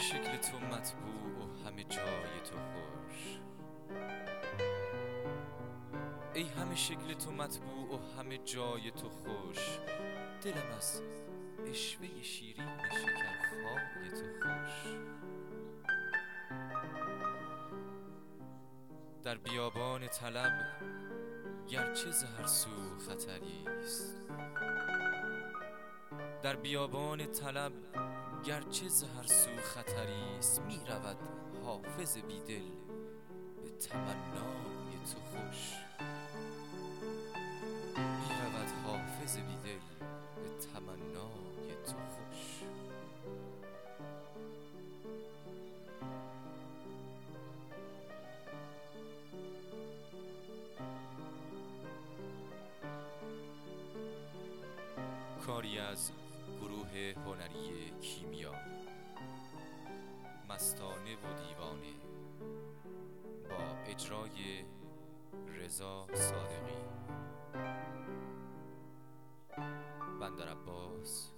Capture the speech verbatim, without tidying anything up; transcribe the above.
شکل تو مطبوع و همه جای تو خوش، ای همه شکل تو مطبوع و همه جای تو خوش. دلم از عشوه شیرین شکرخای تو خوش. در بیابان طلب گرچه ز هر سو خطری است، در بیابان طلب گرچه ز هر سو خطری است، می رود حافظ بیدل به تمنای تو خوش. می رود حافظ بیدل به تمنای تو خوش. کاری از گروه هنری کیمیا، مستانه و دیوانه، با اجرای رضا صادقی. بندر عباس